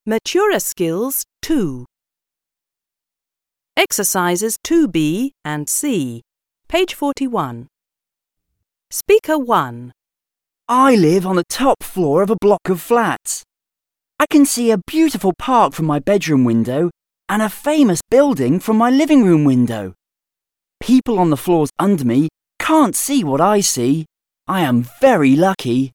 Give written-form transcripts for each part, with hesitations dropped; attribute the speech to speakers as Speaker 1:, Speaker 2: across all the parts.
Speaker 1: Matura Skills 2. Exercises 2B and C, page 41. Speaker 1.
Speaker 2: I live on the top floor of a block of flats. I can see a beautiful park from my bedroom window and a famous building from my living room window. People on the floors under me can't see what I see. I am very lucky.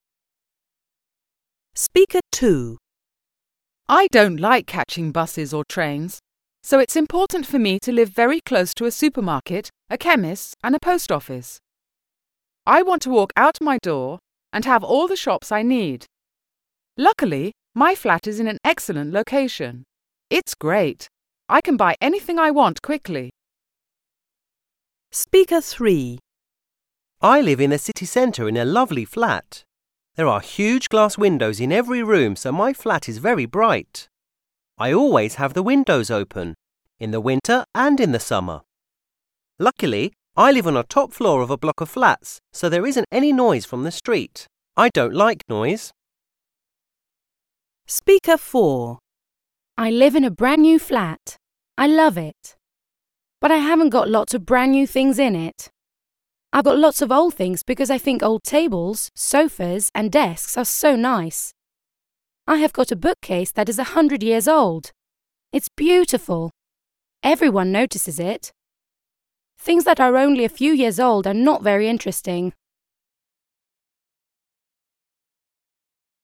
Speaker 1: Speaker 2.
Speaker 3: I don't like catching buses or trains, so it's important for me to live very close to a supermarket, a chemist, and a post office. I want to walk out my door and have all the shops I need. Luckily, my flat is in an excellent location. It's great. I can buy anything I want quickly.
Speaker 1: Speaker 3.
Speaker 4: I live in the city centre in a lovely flat. There are huge glass windows in every room, so my flat is very bright. I always have the windows open, in the winter and in the summer. Luckily, I live on a top floor of a block of flats, so there isn't any noise from the street. I don't like noise.
Speaker 1: Speaker 4.
Speaker 5: I live in a brand new flat. I love it. But I haven't got lots of brand new things in it. I've got lots of old things because I think old tables, sofas and desks are so nice. I have got a bookcase that is 100 years old. It's beautiful. Everyone notices it. Things that are only a few years old are not very interesting.